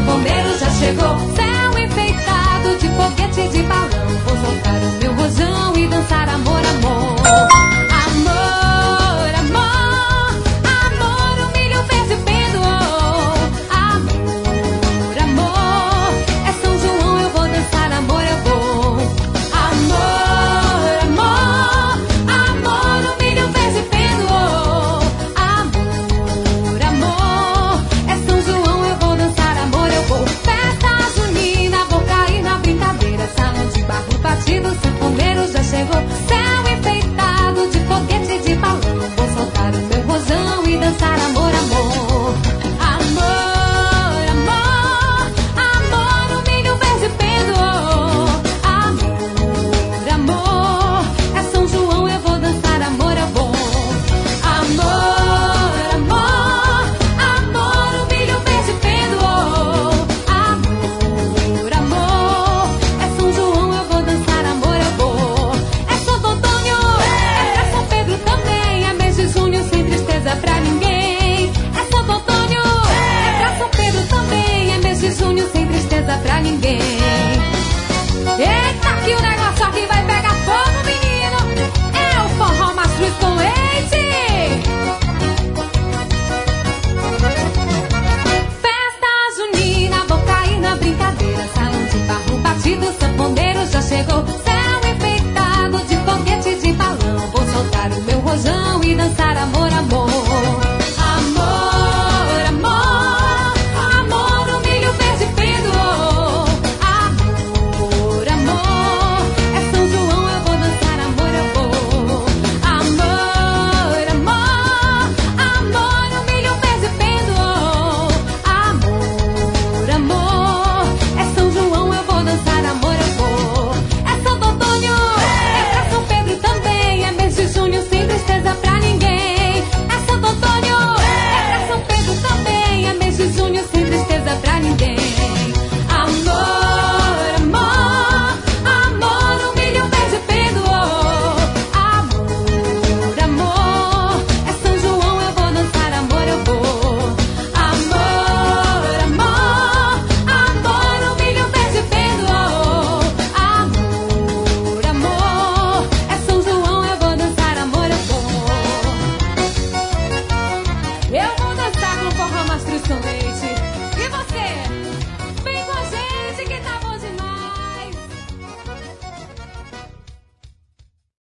sanfoneiro já chegou. Céu enfeitado de foguete de balão. Vou soltar o meu rojão e dançar amor, amor. Amor, amor, amor, o milho verde perdoou. Amor, amor, é São João, eu vou dançar amor, eu vou. Amor, amor, amor, o milho verde perdoou. Amor, amor, é São João, eu vou dançar amor, eu vou. Festa junina, vou cair na brincadeira. Salão de barro batido, sanfoneiro já chegou. Céu enfeitado de foguete de balão. Vou soltar o meu rojão e dançar amor, amor. Amor, amor, amor, o milho verde perdoou. Amor, amor, é São João, eu vou dançar amor, eu vou. Amor, amor, amor, o milho verde perdoou. Amor, amor, é São João, eu vou dançar amor, eu vou. É Santo Antônio, é pra São Pedro também. É mês de junho sem tristeza pra ninguém. É Santo Antônio, é pra São Pedro também. É mês de junho sem tristeza pra ninguém. Eita, que o negócio aqui vai pegar fogo, menino. É o forró mastruz com leite. Festa junina, vou cair na brincadeira. Salão de barro batido, sanfoneiro já chegou. Céu enfeitado de foguete de balão. Vou soltar o meu rojão e dançar amor, amor.